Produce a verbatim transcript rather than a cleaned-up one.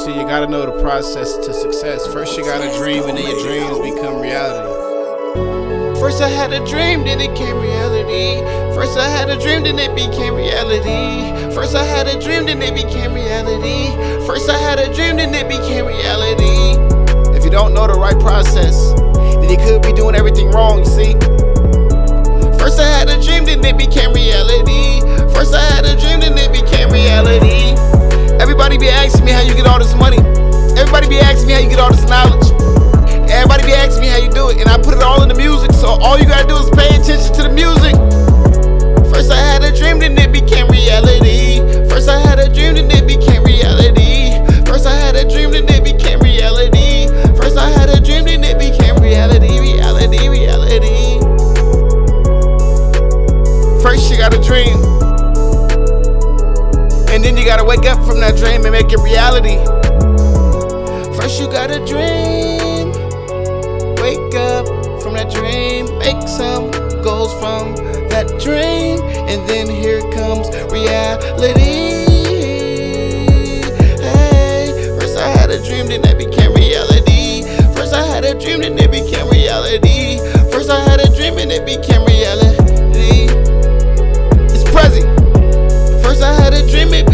See, you gotta know the process to success. First you gotta dream, and then your dreams become reality. First I had a dream, then it became reality. First I had a dream, then it became reality. First I had a dream, then it became reality. First I had a dream, then it became reality. If you don't know the right process, then you could be doing everything wrong, you see. First I had a dream, then it became reality. First I had a dream, then it became reality. Everybody be asking me how you get all this money. Everybody be asking me how you get all this knowledge. Everybody be asking me how you do it, and I put it all in the music, so all you gotta do is pay attention to the music. First I had a dream, then it became reality. First I had a dream, then it became reality. First I had a dream, then it became reality. First I had a dream, then it became reality, reality, reality. First you gotta dream, and then you gotta wake up from that dream and make it reality. First you gotta dream, wake up from that dream, make some goals from that dream, and then here comes reality. Hey, first I had a dream, then it became reality. First I had a dream, then it became reality. First I had a dream, and it became reality. It's present. First I had a dream, it